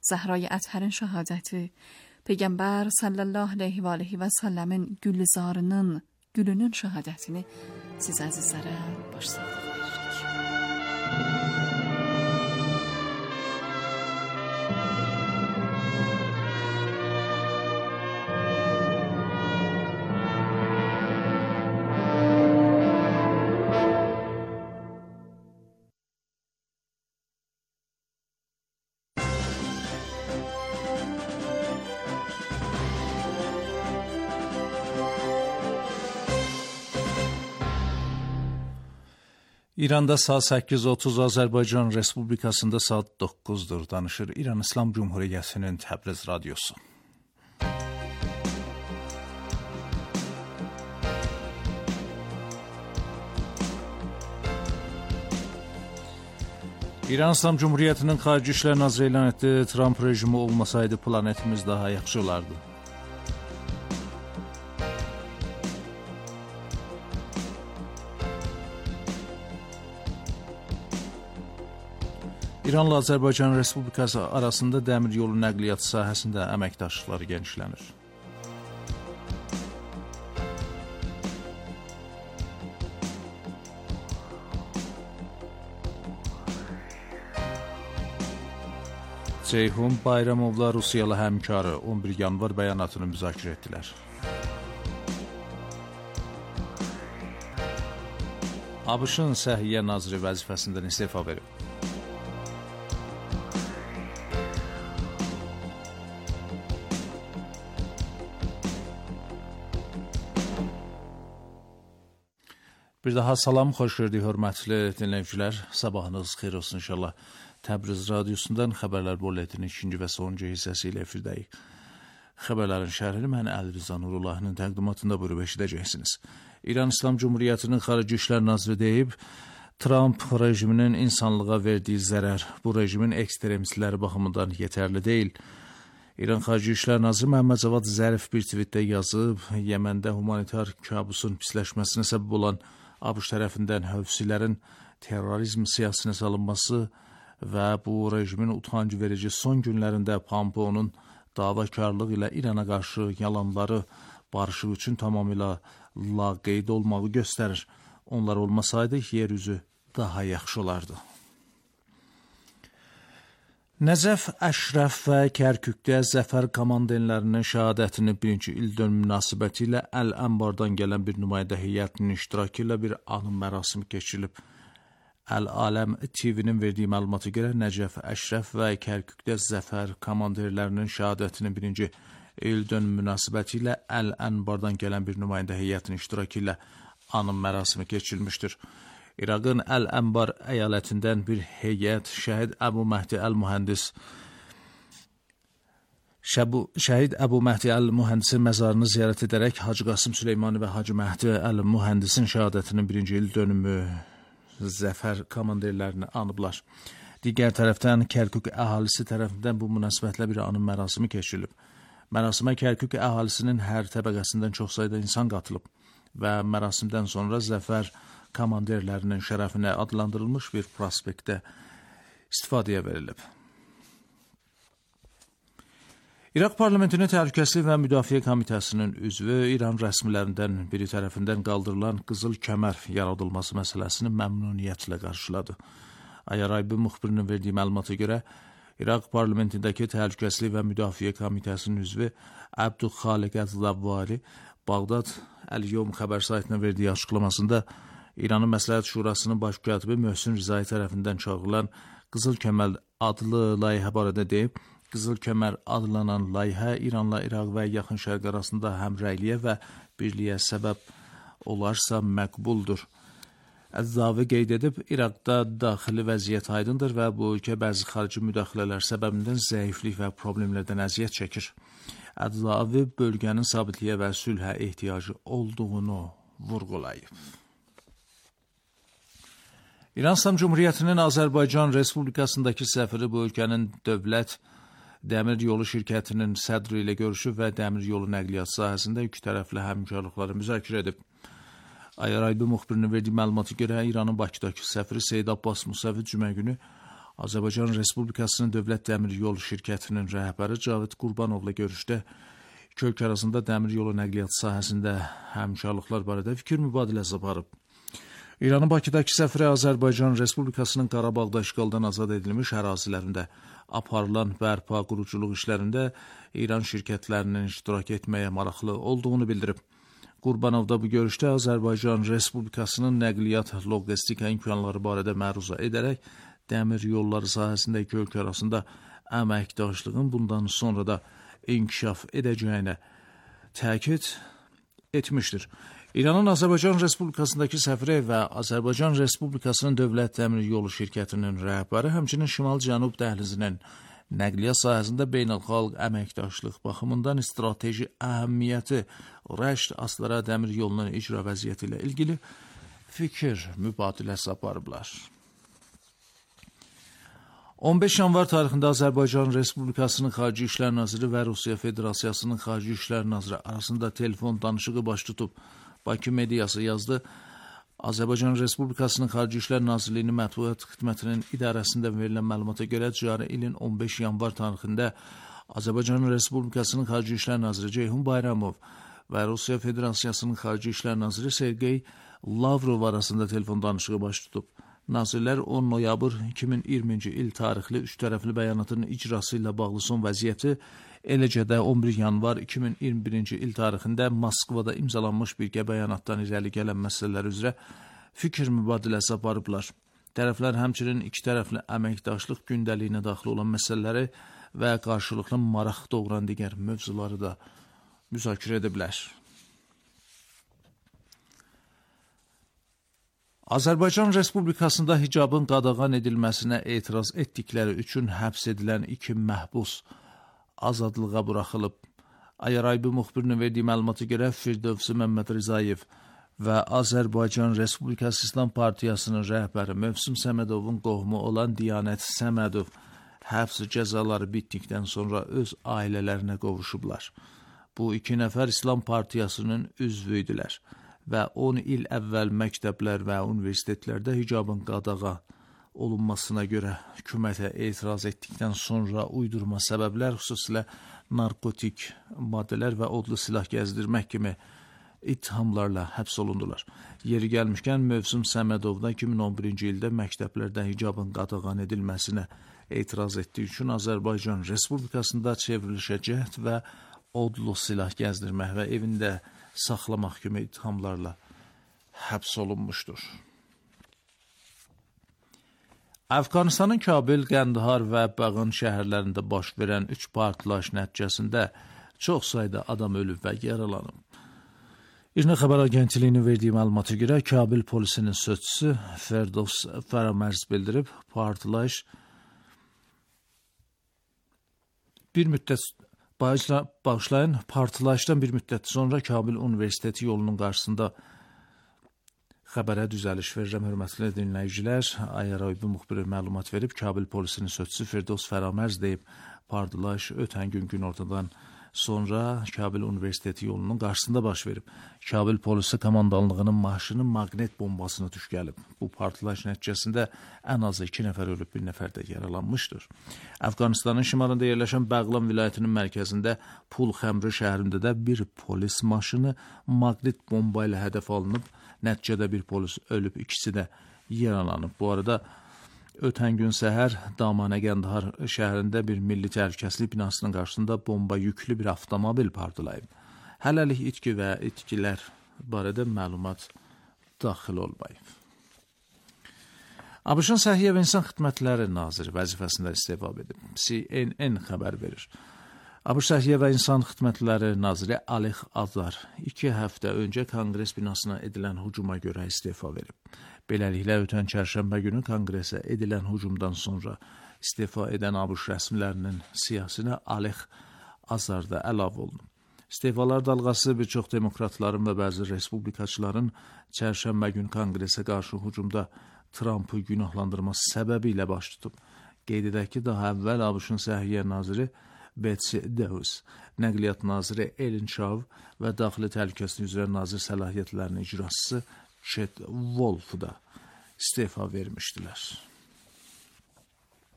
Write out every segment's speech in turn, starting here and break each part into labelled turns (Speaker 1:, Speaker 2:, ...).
Speaker 1: زهرای اطهر'in şahadəti, Peyğəmbər sallallahu aleyhi və aleyhi və səlləmin gülzarının, gülünün şahadətini siz əzizlərə başsağlığı veririk.
Speaker 2: İranda saat 8:30, Azərbaycan Respublikasında saat 9'dur. Danışır İran İslam Cumhuriyyətinin Təbriz radiosu. İran İslam Cumhuriyyətinin Xarici İşlər Naziri elan etdi, Trump rejimi olmasaydı planetimiz daha yaxşı olardı. İranla Azərbaycan Respublikası arasında dəmir yolu nəqliyyat sahəsində əməkdaşlıqları genişlənir. Ceyhun Bayramovla Rusiyalı həmkarı 11 yanvar bəyanatını müzakirə etdilər. ABŞ-ın Səhiyyə Naziri vəzifəsindən istefa verib. Bir daha salam, xoş gördük, hörmətli dinləyicilər. Sabahınız xeyir olsun inşallah. Təbriz radiosundan xəbərlər bulletinin 2-ci və sonuncu hissəsi ilə efirdəyik. Xəbərlərin şərhini mən Əlriza Nurullahının təqdimatında buyurub eşidəcəksiniz. İran İslam Cumhuriyyətinin Xarici İşlər Naziri deyib, Trump rejiminin insanlığa verdiyi zərər bu rejimin ekstremistləri baxımından yetərli deyil. İran Xarici İşlər Naziri Məhəmməd Cavad Zərif bir tweetdə yazıb, Yəməndə humanitar kabusun pisləşməsinə səbəb olan ABŞ tərəfindən hövsilərin terrorizm siyasətinə salınması və bu rejimin utancı verici son günlərində Pompeo'nun davakarlığı ilə İrana qarşı yalanları barışı üçün tamamilə laqeyd olmağı göstərir. Onlar olmasaydı yeryüzü daha yaxşı olardı. Nəcəf, Əşrəf və Kərkükdə Zəfər komandanlarının şəhadətinin 1-ci ildönümü münasibəti ilə Əl-Ənbardan gələn bir nümayəndə heyətinin iştirakı ilə bir anım mərasimi keçirilib. Əl-Aləm TV-nin verdiyi məlumata görə Nəcəf, Əşrəf və Kərkükdə Zəfər komandanlarının şəhadətinin 1-ci ildönümü münasibəti ilə Əl-Ənbardan gələn bir nümayəndə heyətinin iştirakı ilə anım mərasimi keçirilmişdir. İraqın Əl-Ənbar əyalətindən bir heyət Şəhid Əbu Məhdi Əl-Mühəndisin məzarını ziyarət edərək Hacı Qasım Süleymani və Hacı Məhdi Əl-Mühəndisin şəhadətinin 1-ci ildönümü zəfər komandirlərini anıblar. Digər tərəfdən Kərkük əhalisi tərəfindən bu münasibətlə bir anım mərasimi keçirilib. Mərasimə Kərkük əhalisinin hər təbəqəsindən çox sayda insan qatılıb və mərasimdən sonra zəfər komandirlərinin şərəfinə adlandırılmış bir prospektdə istifadəyə verilib. İraq parlamentinin Təhlükəsizlik və Müdafiə Komitəsinin üzvü İran rəsmilərindən biri tərəfindən qaldırılan qızıl kəmər yaradılması məsələsini məmnuniyyətlə qarşıladı. Ayaraybi müxbirinin verdiyi məlumata görə İraq parlamentindəki Təhlükəsizlik və Müdafiə Komitəsinin üzvü Əbdülxaliq Əzlavvari Bağdad Əl-Yom xəbər saytına verdiyi açıqlamasında İranın Məsləhət Şurasının baş katibi Möhsün Rizai tərəfindən çağırılan Qızıl Kəmər adlı layihə barədə deyib, Qızıl Kəmər adlanan layihə İranla İraq və Yaxın Şərq arasında həmrəyliyə və birliyə səbəb olarsa məqbuldur. Əzzavi qeyd edib, İraqda daxili vəziyyət aydındır və bu ölkə bəzi xarici müdaxilələr səbəbindən zəiflik və problemlərdən əziyyət çəkir. Əzzavi bölgənin sabitliyə və sülhə ehtiyacı olduğunu vurğulayıb. İran İslam Cumhuriyyətinin Azərbaycan Respublikasındakı səfiri bu ölkənin dövlət dəmir yolu şirkətinin sədri ilə görüşüb və dəmir yolu nəqliyyat sahəsində iki tərəfli həmkarlıqları müzakirə edib. Ayaraybi müxbirinin verdiyi məlumata görə İranın Bakıdakı səfiri Seyid Abbas Musavi cümə günü Azərbaycan Respublikasının Dövlət Dəmir Yolu Şirkətinin rəhbəri Cavid Qurbanovla görüşdə iki ölkə arasında dəmir yolu nəqliyyatı sahəsində həmkarlıqlar barədə fikir mübadiləsi aparıb. İranın Bakıdakı səfiri Azərbaycan Respublikasının Qarabağda işğaldan azad edilmiş ərazilərində aparılan bərpa, quruculuq işlərində İran şirkətlərinin iştirak etməyə maraqlı olduğunu bildirib. Qurbanov da bu görüşdə Azərbaycan Respublikasının nəqliyyat logistika imkanları barədə məruzə edərək dəmir yolları sahəsində iki ölkə arasında əməkdaşlığın bundan sonra da inkişaf edəcəyinə təkid etmişdir. İranın Azərbaycan Respublikasındakı səfiri və Azərbaycan Respublikasının Dövlət Dəmir Yolu Şirkətinin rəhbəri həmçinin Şimal-Cənub dəhlizinin nəqliyyat sahəsində beynəlxalq əməkdaşlıq baxımından strateji əhəmiyyəti Rəşd-Astara dəmir yolunun icra vəziyyəti ilə ilgili fikir mübadiləsi aparıblar. 15 yanvar tarixində Azərbaycan Respublikasının Xarici İşlər Naziri və Rusiya Federasiyasının Xarici İşlər Naziri arasında telefon danışığı baş tutub. Bakı mediası yazdı. Azərbaycan Respublikasının Xarici İşlər Nazirliyinin mətbuat xidmətinin idarəsində verilən məlumata görə cari ilin 15 yanvar tarixində Azərbaycan Respublikasının Xarici İşlər Naziri Ceyhun Bayramov və Rusiya Federasiyasının Xarici İşlər Naziri Sergey Lavrov arasında telefon danışığı baş tutub. Nazirlər 10 noyabr 2020-ci il tarixli üç tərəfli bəyanatın icrası ilə bağlı son vəziyyəti, eləcə də 11 yanvar 2021-ci il tarixində Moskvada imzalanmış birgə bəyanatdan irəli gələn məsələlər üzrə fikir mübadiləsi aparıblar. Tərəflər həmçinin iki tərəfli əməkdaşlıq gündəliyinə daxil olan məsələləri və qarşılıqlı maraq doğuran digər mövzuları da müzakirə ediblər. Azərbaycan Respublikasında hicabın qadağan edilməsinə etiraz etdikləri üçün həbs edilən iki məhbus azadlığa buraxılıb. Ayaraybi müxbirinin verdiyi məlumata görə Firdevsi Məmməd Rizayev və Azərbaycan Respublikası İslam Partiyasının rəhbəri Mövsüm Səmədovun qohumu olan Diyanət Səmədov həbs cəzaları bitdikdən sonra öz ailələrinə qovuşublar. Bu iki nəfər İslam Partiyasının üzvü idilər və 10 il əvvəl məktəblər və universitetlərdə hicabın qadağan olunmasına görə hökumətə etiraz etdikdən sonra uydurma səbəblər, xüsusilə narkotik maddələr və odlu silah gəzdirmək kimi ittihamlarla həbs olundular. Yeri gəlmişkən Mövsüm Səmədov da 2011-ci ildə məktəblərdə hicabın qadağan edilməsinə etiraz etdiyi üçün Azərbaycan Respublikasında çevrilişə cəhd və odlu silah gəzdirmək və evində saxlamaq kimi ittihamlarla həbs olunmuşdur. Əfqanistanın Kabil, Qəndahar və Bağan şəhərlərində baş verən 3 partlayış nəticəsində çox sayda adam ölüb və yaralanıb. İRNA xəbər agentliyinin verdiyi məlumata görə Kabil polisinin sözçüsü Firdevs Faramerz bildirib, partlayış partlayışdan bir müddət sonra Kabil Universiteti yolunun qarşısında xəbərə düzəliş verirəm, hörmətli dinləyicilər. Ayaraybi müxbiri məlumat verib, Kabil polisinin sözçüsü Firdevs Faramerz deyib, partlayış ötən gün günortadan sonra Kabil Universiteti yolunun qarşısında baş verib. Kabil polisi komandanlığının maşını maqnet bombasını tuş gəlib. Bu partlayış nəticəsində ən az 2 nəfər ölüb, 1 nəfər də yaralanmışdır. Əfqanistanın şimalında yerləşən Bəğlan vilayətinin mərkəzində Pul Xəmri şəhərində də bir polis maşını maqnet bomba ilə hədəf alınıb. Nəticədə bir polis ölüb, ikisi də yaralanıb. Bu arada ötən gün səhər Damanə Qəndahar şəhərində bir milli təhlükəsizlik binasının qarşısında bomba yüklü bir avtomobil partlayıb. Hələlik itki və itkilər barədə məlumat daxil olmayıb. ABŞ-ın Səhiyyə və İnsan Xidmətləri Naziri vəzifəsində istefa edib. CNN xəbər verir. ABŞ Səhiyyə və İnsan Xidmətləri Naziri Alex Azar 2 həftə öncə Konqres binasına edilən hücuma görə istefa verib. Beləliklə, ötən çərşənbə günü Konqresə edilən hücumdan sonra istefa edən ABŞ rəsmilərinin siyasətinə Alex Azar da əlavə olunub. İstefalar dalğası bir çox demokratların və bəzi respublikaçıların çərşənbə gün Konqresə qarşı hücumda Trumpı günahlandırması səbəbi ilə baş tutub. Qeyd edək ki, daha əvvəl ABŞ-ın Səhiyyə Naziri Betsy DeVos, Nəqliyyat Naziri Ellen Chao və Daxili Təhlükəsizlik üzrə Nazir səlahiyyətlərinin icraçısı Chet Wolf da istefa vermişdilər.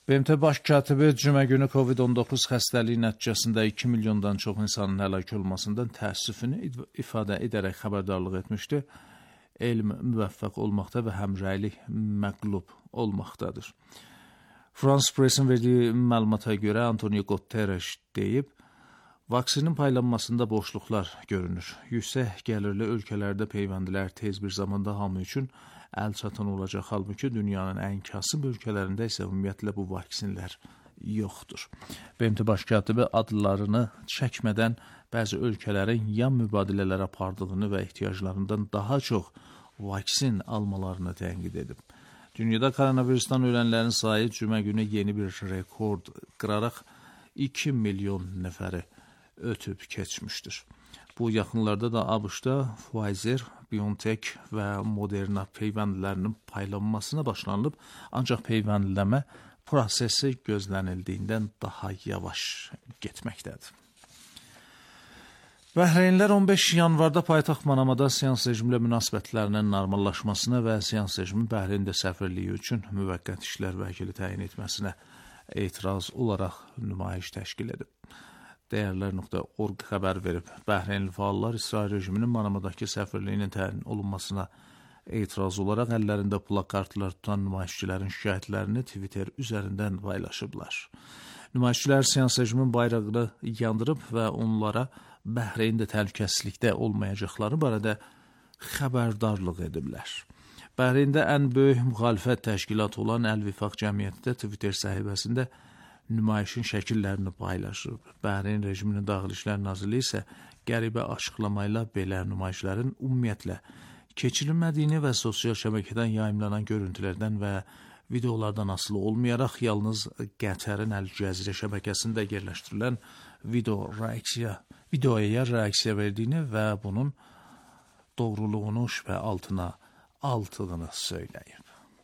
Speaker 2: BMT Baş katibi cümə günü COVID-19 xəstəliyi nəticəsində 2 milyondan çox insanın həlak olmasından təəssüfünü ifadə edərək xəbərdarlıq etmişdi. Elm müvəffəq olmaqda və həmrəylik məqlub olmaqdadır. France Press-in verdiyi məlumata görə Antonio Guterres deyib, vaksinin paylanmasında boşluqlar görünür. Yüksək gəlirli ölkələrdə peyvəndilər tez bir zamanda hamı üçün əl çatan olacaq, halbuki dünyanın ən kasıb ölkələrində isə ümumiyyətlə bu vaksinlər yoxdur. BMT Baş katibi adlarını çəkmədən bəzi ölkələrin yan mübadilələr apardığını və ehtiyaclarından daha çox vaksin almalarını tənqid edib. Dünyada koronavirusdan ölənlərin sayı cümə günü yeni bir rekord qıraraq 2 milyon nəfəri ötüb keçmişdir. Bu yaxınlarda da ABŞ-da Pfizer, BioNTech və Moderna peyvəndlərinin paylanmasına başlanılıb, ancaq peyvəndləmə prosesi gözlənildiyindən daha yavaş getməkdədir. Bəhreynlər 15 yanvarda paytaxt Manamada seans rejimlə münasibətlərinin normallaşmasına və seans rejimin Bəhreyndə səfirliyi üçün müvəqqəti işlər vəkili təyin etməsinə etiraz olaraq nümayiş təşkil edib. Dəyərlər.org xəbər verib. Bəhreynli fəallar İsrail rejiminin Manamadakı səfirliyinin təyin olunmasına etiraz olaraq əllərində plakartlar tutan nümayişçilərin şikayətlərini Twitter üzərindən paylaşıblar. Nümayişçilər seans rejimin bayrağını yandırıb və onlara Bəhreyndə təhlükəsizlikdə olmayacaqları barədə xəbərdarlıq ediblər. Bəhreyndə ən böyük müxalifət təşkilatı olan Əl-Vifaq Cəmiyyəti də Twitter səhifəsində nümayişin şəkillərini paylaşıb. Bəhreyn rejiminin Daxili İşlər Nazirliyi isə qəribə açıqlamayla belə nümayişlərin ümumiyyətlə keçirilmədiyini və sosial şəbəkədən yayımlanan görüntülərdən və videolardan asılı olmayaraq yalnız Qətərin Əl-Cəzirə şəbəkəsində yerləşdirilən videoya reaksiya verdiyini və bunun doğruluğunu şübhə altına aldığını söyləyib.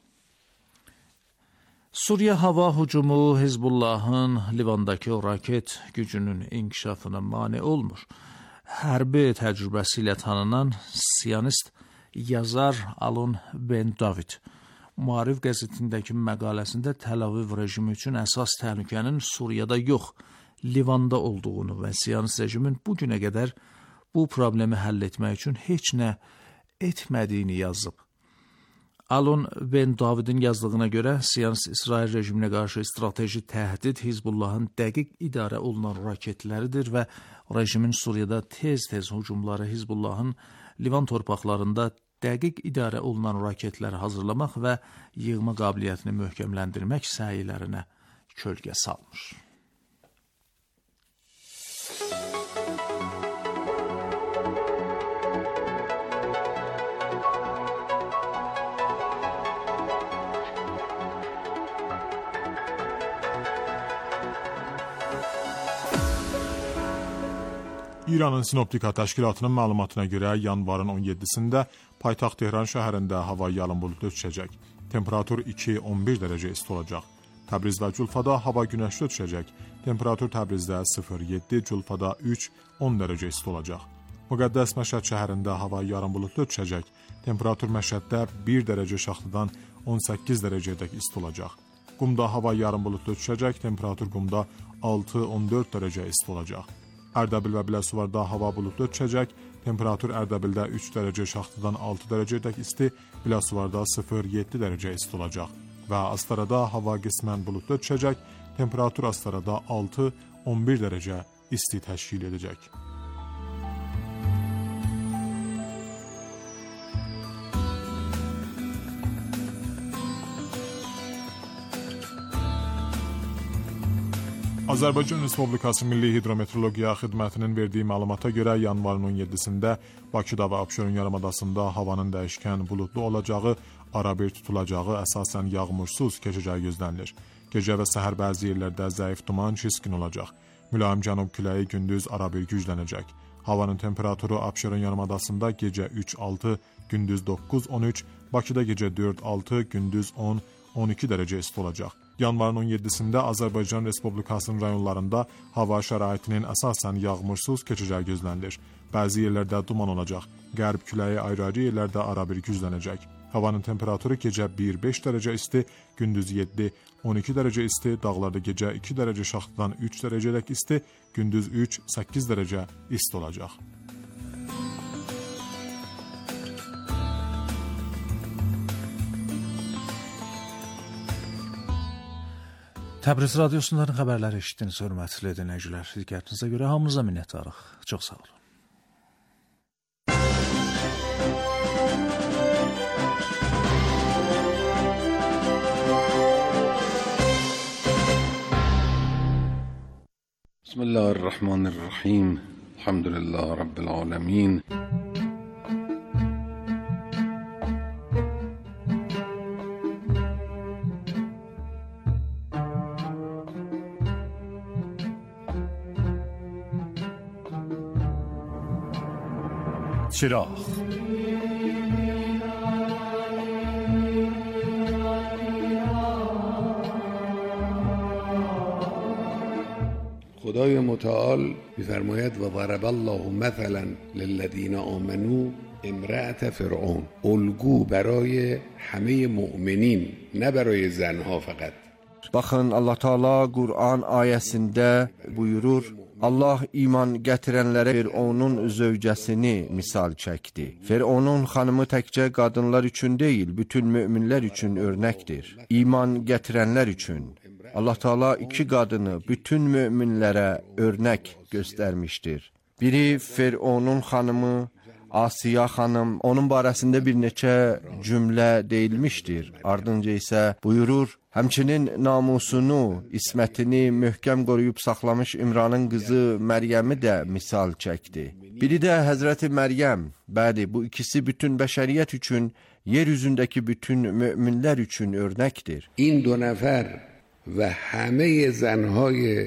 Speaker 2: Suriya hava hücumu Hizbullahın Livandakı raket gücünün inkişafına mane olmur. Hərbi təcrübəsi ilə tanınan siyonist yazar Alon Ben David Muharif qəzetindəki məqaləsində Təl-Aviv rejimi üçün əsas təhlükənin Suriyada yox, Livanda olduğunu və siyonist rejimin bu günə qədər bu problemi həll etmək üçün heç nə etmədiyini yazıb. Alon Ben Davidin yazdığına görə siyonist İsrail rejiminə qarşı strateji təhdid Hizbullahın dəqiq idarə olunan raketləridir və rejimin Suriyada tez-tez hücumları Hizbullahın Livan torpaqlarında dəqiq idarə olunan raketləri hazırlamaq və yığma qabiliyyətini möhkəmləndirmək səylərinə kölgə salmış.
Speaker 3: İranın Sinoptika Təşkilatının məlumatına görə yanvarın 17-sində paytaxt Tehran şəhərində hava yalın buludlu düşəcək. Temperatur 2-11 dərəcə isti olacaq. Təbriz və Culfada hava günəşli düşəcək. Temperatur Təbrizdə 0-7, Culfada 3-10 dərəcə isti olacaq. Müqəddəs Məşəd şəhərində hava yarım buludlu düşəcək. Temperatur Məşəddə 1 dərəcə şaxtadan 18 dərəcədək isti olacaq. Qumda hava yarım buludlu düşəcək. Temperatur Qumda 6-14 dərəcə isti olacaq. Ərdəbil və Biləsuvarda hava buludlu düşəcək. Temperatur Ərdəbildə 3 dərəcə şaxtadan 6 dərəcədək isti, Biləsuvarda 0-7 dərəcə isti olacaq. Və Astarada hava qismən buludlu düşəcək. Temperatur Astarada 6-11 dərəcə isti təşkil edəcək. Azərbaycan Respublikası Milli Hidrometeorologiya Xidmətinin verdiyi məlumata görə yanvarın 17-sində Bakıda və Abşeron yarımadasında havanın dəyişkən buludlu olacağı, arabir tutulacağı, əsasən yağmursuz keçəcəyi gözlənilir. Gecə və səhər bəzi yerlərdə zəif duman çiskin olacaq. Mülayim cənub küləyi gündüz arabir güclənəcək. Havanın temperaturu Abşeron yarımadasında gecə 3-6, gündüz 9-13, Bakıda gecə 4-6, gündüz 10-12 dərəcə isti olacaq. Yanvarın 17-sində Azərbaycan Respublikasının rayonlarında hava şəraitinin əsasən yağmursuz keçəcəyi gözlənilir. Bəzi yerlərdə duman olacaq. Qərb küləyi ayrı-ayrı yerlərdə arabir güclənəcək. Havanın temperaturu gecə 1-5 dərəcə isti, gündüz 7-12 dərəcə isti, dağlarda gecə 2 dərəcə şaxtadan 3 dərəcədək isti, gündüz 3-8 dərəcə isti olacaq.
Speaker 2: Təbriz radiosundan xəbərləri eşitdiniz, hörmətli dinləyicilər. Diqqətinizə görə hamınıza minnətdarıq. Çox sağ olun.
Speaker 4: Bismillahirrahmanirrahim. Elhamdülillah Rabbil alemin.
Speaker 5: چراغ
Speaker 4: خدای متعال می‌فرماید و ضرب الله مثلا للذین آمنوا امرأة فرعون، الگو برای همه مؤمنین، نه برای زنها فقط.
Speaker 6: Baxın, Allah Taala Qur'an ayəsində buyurur, Allah iman gətirənlərə Fironun zövcəsini misal çəkdi. Fironun xanımı təkcə qadınlar üçün deyil, bütün möminlər üçün örnəkdir. İman gətirənlər üçün. Allah Taala iki qadını bütün möminlərə örnək göstərmişdir. Biri Fironun xanımı Asiya xanım, onun barəsində bir neçə cümlə deyilmişdir. Ardınca isə buyurur, həmçinin namusunu, ismətini möhkəm qoruyub saxlamış İmranın qızı Məryəmi də misal çəkdi. Biri də Həzrəti Məryəm. Bəli, bu ikisi bütün bəşəriyyət üçün, yer üzündəki bütün möminlər üçün örnəkdir.
Speaker 4: این دو نفر و همه زنهای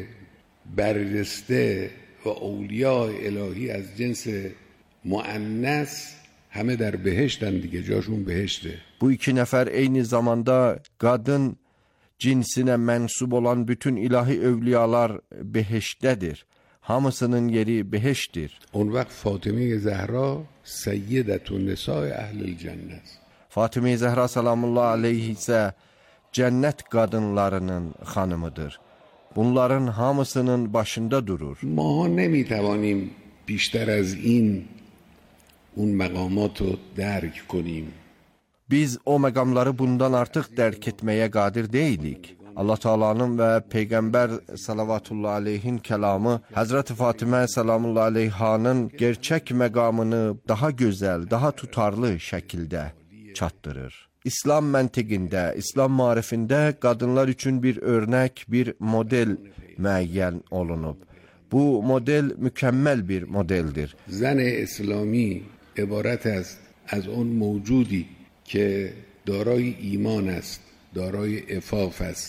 Speaker 4: برجسته و اولیاء الهی از جنس müənnas همه در بهشتن دیگه، جاشون بهشته.
Speaker 6: Bu iki nəfər eyni zamanda qadın cinsinə mənsub olan bütün ilahi övliyalar behştdədir. Hamısının yeri behştdir.
Speaker 4: اون وقت فاطمه زهرا سیدة نساء اهل الجنه است.
Speaker 6: Fatimə Zəhra salamullah aleyhi isə cənnət qadınlarının xanımıdır. Bunların hamısının başında durur.
Speaker 4: ما نمیتوانیم بیشتر از این اون مقامات رو درک کنیم.
Speaker 6: Biz o məqamları bundan artıq dərk etməyə qadir deyilik. Allah Taala'nın və Peyğəmbər salavatullah aleyhin kəlamı Həzrət Fatimə salamullah aleyhanın gerçək məqamını daha gözəl, daha tutarlı şəkildə çatdırır. İslam məntiqində, İslam marifində qadınlar üçün bir örnək, bir model müəyyən olunub. Bu model mükəmməl bir modeldir.
Speaker 4: زن اسلامی عبارت است از اون موجودی که دارای ایمان است، دارای عفاف است،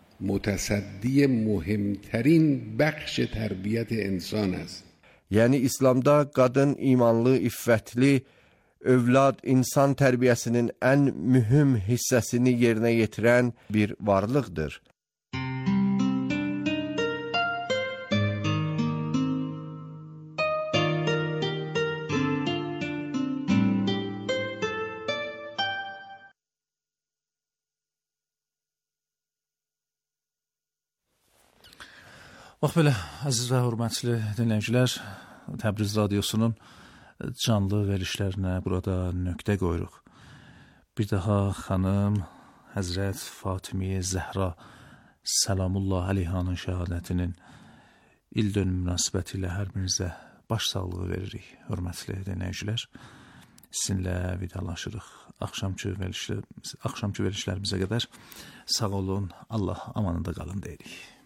Speaker 4: متصدی مهمترین بخش تربیت انسان است.
Speaker 6: Yəni İslamda qadın imanlı, iffətli, övlad insan tərbiyəsinin ən mühüm hissəsini yerinə yetirən bir varlıqdır.
Speaker 2: Bax belə, əziz və hörmətli dinləyicilər, Təbriz radiosunun canlı verilişlərinə burada nöqtə qoyuruq. Bir daha xanım Həzrət Fatimə Zəhra salamullah aleyhanın şəhadətinin ildönüm münasibəti ilə hər birinizə baş sağlığı veririk, hörmətli dinləyicilər. Sizinlə vidalaşırıq. Axşamçı verilişlərimizə qədər sağ olun, Allah amanında qalın deyirik.